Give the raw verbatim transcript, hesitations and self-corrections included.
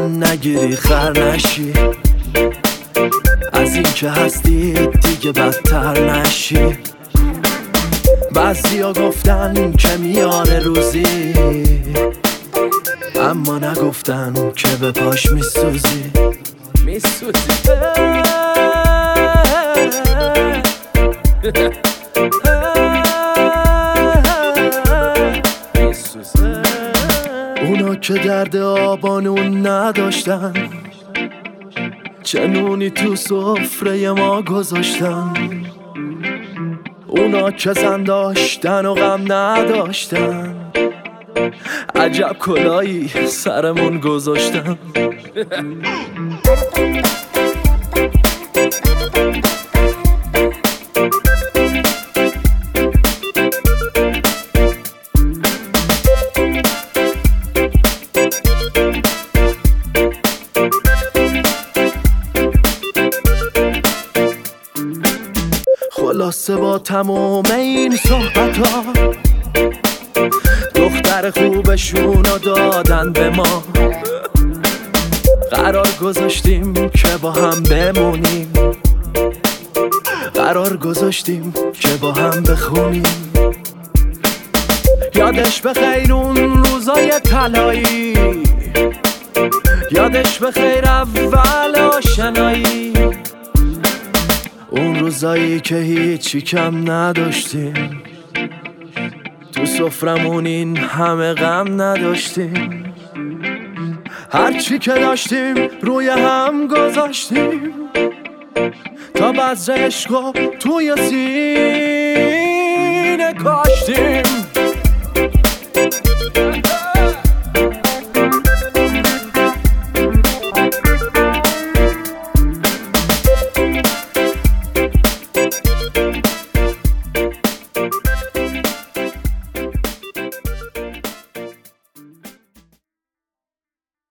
گفتن نگیری خر نشی، از این که هستی دیگه بدتر نشی. بعضیا گفتن که میاره روزی، اما نگفتن که به پاش میسوزی میسوزی. اونا که درد آبانون نداشتن، چه نونی تو سفره ما گذاشتن. اونا که زن داشتن و غم نداشتن، عجب کلایی سرمون گذاشتن. خلاصه با تمام این صحبت ها، دختر خوبشونو دادن به ما. قرار گذاشتیم که با هم بمونیم، قرار گذاشتیم که با هم بخونیم. یادش بخیر اون روزای طلایی، یادش بخیر اول آشنایی. اون روزایی که هیچی کم نداشتیم، تو سفرمون این همه غم نداشتیم. هرچی که داشتیم روی هم گذاشتیم، تا بذر عشقو توی سینه کاشتیم.